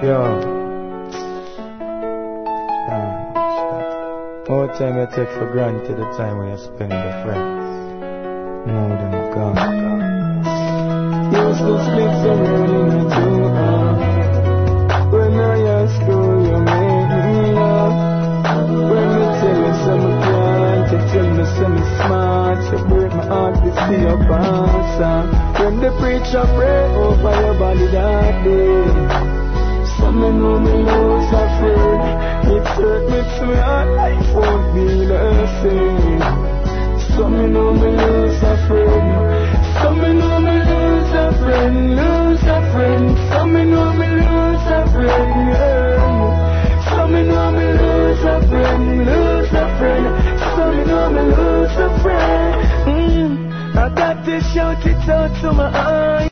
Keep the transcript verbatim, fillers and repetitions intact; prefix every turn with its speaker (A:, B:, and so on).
A: Yo. More time you take for granted the time when you spend with your friends. Now them gone, gone. Used to split some running in two hours. When I ask you, you make me laugh. When me tell you some can't, you tell me some smart. You break my heart to see your answer. When the preacher pray over your body that day, some me know me lose a friend. It hurt me to my heart, life won't be the same. Some me know me lose a friend. Some me know me lose a friend, lose a friend. Some me know me lose a friend, yeah. Some me know me lose a friend, lose a friend. Some me know me lose a friend. Mm. I got to shout it out to my heart.